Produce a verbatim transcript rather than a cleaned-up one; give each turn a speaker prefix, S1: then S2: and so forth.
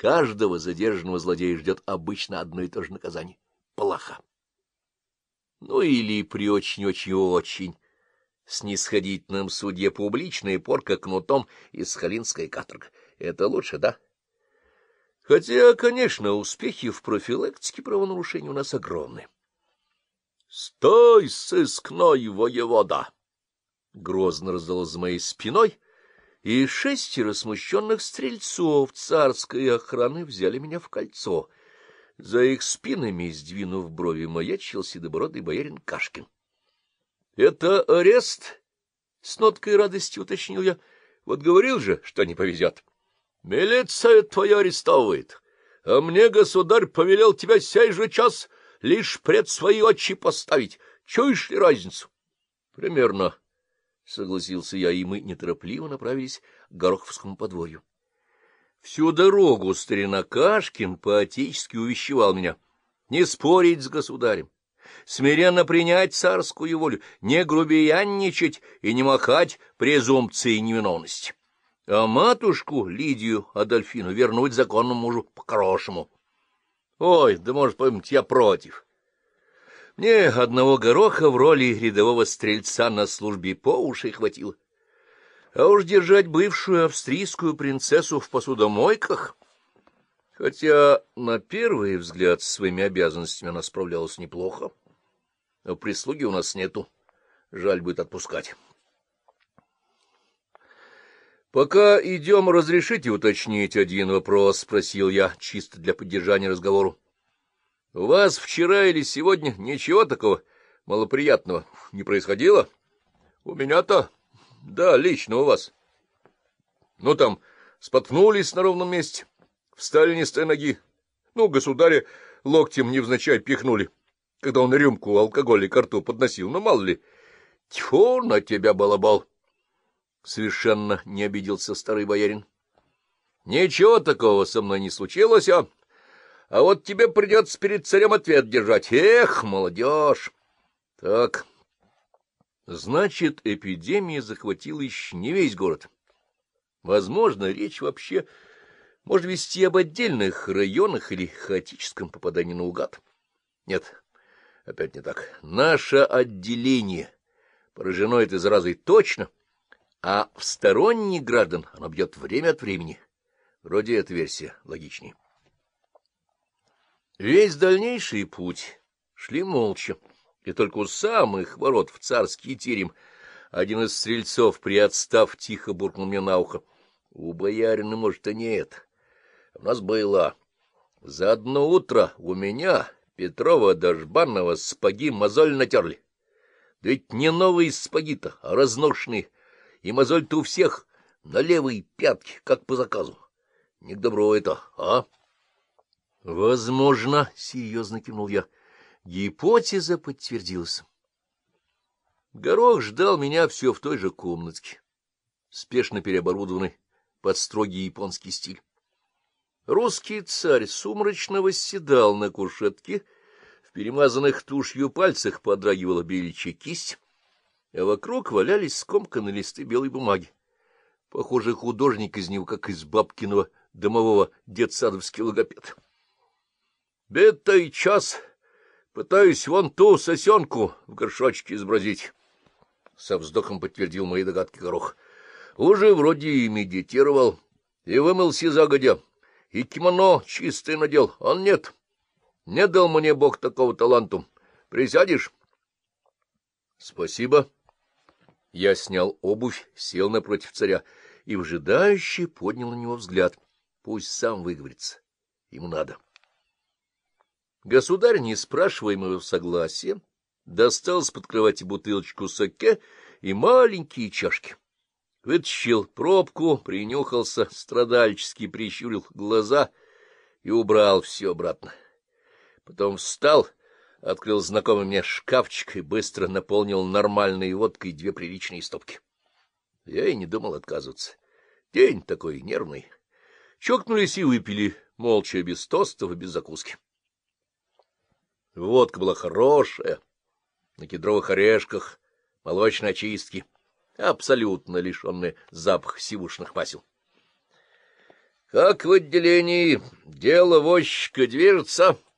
S1: каждого задержанного злодея ждет обычно одно и то же наказание — плаха. Ну или при очень-очень-очень снисходительном суде публичная порка кнутом и сахалинская каторга. Это лучше, да? Хотя, конечно, успехи в профилактике правонарушений у нас огромны. — Стой, сыскной воевода! — грозно раздалось за моей спиной, и шестеро смущенных стрельцов царской охраны взяли меня в кольцо. За их спинами, сдвинув брови, маячил седобородый боярин Кашкин. — Это арест? — с ноткой радости уточнил я. — Вот говорил же, что не повезет. — Милиция твоя арестовывает, а мне государь повелел тебя сей же час лишь пред свои очи поставить. Чуешь ли разницу? — Примерно, — согласился я, и мы неторопливо направились к Гороховскому подворью. Всю дорогу старина Кашкин поотечески увещевал меня не спорить с государем, смиренно принять царскую волю, не грубиянничать и не махать презумпцией невиновности, а матушку Лидию Адольфину вернуть законному мужу по-хорошему. Ой, да, может, поймать, я против. Мне одного гороха в роли рядового стрельца на службе по уши хватило. А уж держать бывшую австрийскую принцессу в посудомойках... Хотя, на первый взгляд, с своими обязанностями она справлялась неплохо. Но прислуги у нас нету. Жаль будет отпускать. — Пока идем, разрешите уточнить один вопрос, — спросил я, чисто для поддержания разговора. — У вас вчера или сегодня ничего такого малоприятного не происходило? — У меня-то... Да, лично у вас. Ну, там, споткнулись на ровном месте, встали не с той ноги. Ну, государя локтем невзначай пихнули, когда он рюмку алкоголя ко рту подносил. Ну, мало ли. Тьфу на тебя, балабол! Совершенно не обиделся старый боярин. Ничего такого со мной не случилось, а... А вот тебе придется перед царем ответ держать. Эх, молодежь! Так... Значит, эпидемия захватила еще не весь город. Возможно, речь вообще может вести об отдельных районах или хаотическом попадании наугад. Нет, опять не так. Наше отделение поражено этой заразой точно, а в сторонних граждан оно бьет время от времени. Вроде эта версия логичнее. Весь дальнейший путь шли молча. И только у самых ворот в царский терем один из стрельцов, приотстав, тихо буркнул мне на ухо. — У боярина, может, и нет. У нас было. За одно утро у меня, Петрова до Жбанова, сапоги мозоль натерли. Да ведь не новые сапоги-то, а разношенные. И мозоль-то у всех на левой пятке, как по заказу. Не к добру это, а? — Возможно, — серьезно кивнул я. Гипотеза подтвердилась. Горох ждал меня все в той же комнатке, спешно переоборудованной под строгий японский стиль. Русский царь сумрачно восседал на кушетке, в перемазанных тушью пальцах подрагивала беличья кисть, а вокруг валялись скомканные листы белой бумаги. Похоже, художник из него, как из бабкиного домового детсадовский логопед. — Бедай час... Пытаюсь вон ту сосенку в горшочке изобразить. Со вздохом подтвердил мои догадки Горох. Уже вроде и медитировал, и вымылся загодя, и кимоно чистое надел. Он нет. Не дал мне Бог такого таланту. Присядешь? Спасибо. Я снял обувь, сел напротив царя и вжидающе поднял на него взгляд. Пусть сам выговорится. Ему надо. Государь, не спрашивая моего согласия, достал из-под кровати бутылочку саке и маленькие чашки. Вытащил пробку, принюхался, страдальчески прищурил глаза и убрал все обратно. Потом встал, открыл знакомый мне шкафчик и быстро наполнил нормальной водкой две приличные стопки. Я и не думал отказываться. День такой нервный. Чокнулись и выпили, молча, без тостов и без закуски. Водка была хорошая, на кедровых орешках, молочной очистки, абсолютно лишенная запаха сивушных масел. Как в отделении дело возчика движется?